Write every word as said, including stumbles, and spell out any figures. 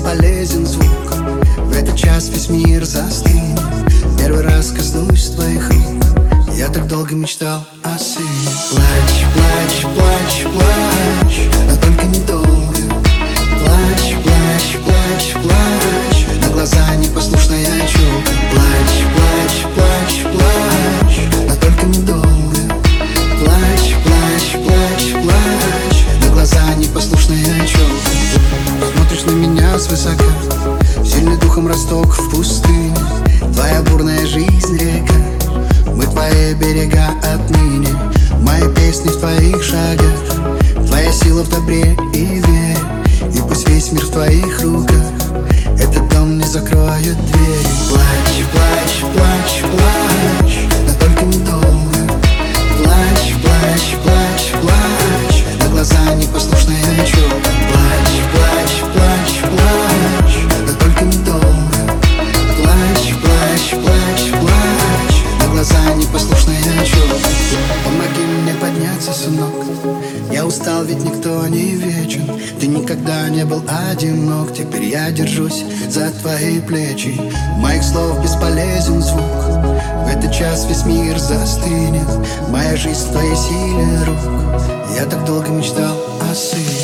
бесполезен звук. В этот час весь мир застынет. Первый раз коснусь твоих рук. Я так долго мечтал о сыне. Плачь, плачь, плачь, плачь, но только недолго. Плачь, плачь, плачь, плачь, на глаза непослушная челка. Плачь, плачь, плачь, плачь, но только недолго. Плачь, плачь, плачь, плачь, на глаза непослушная челка. Смотришь на меня свысока, сильный духом росток в пустыне. Твоя бурная жизнь река, мы твои берега отныне. Мои песни в твоих шагах, твоя сила в добре и вере. И пусть весь мир в твоих руках, этот дом не закроет двери. Плачь, плачь, плачь, плачь, но только недолго. Плачь, плачь, плачь, плачь, на глаза непослушная челка. Плачь, плачь, плачь, плачь, но только недолго. Плачь, плачь, плачь, плачь, на глаза непослушная челка. Помоги мне подняться, сынок, я устал, ведь никто не вечен. Ты никогда не был одинок, теперь я держусь за твои плечи. Моих слов бесполезен звук, в этот час весь мир застынет. Моя жизнь в твоей силе рук, я так долго мечтал о сыне.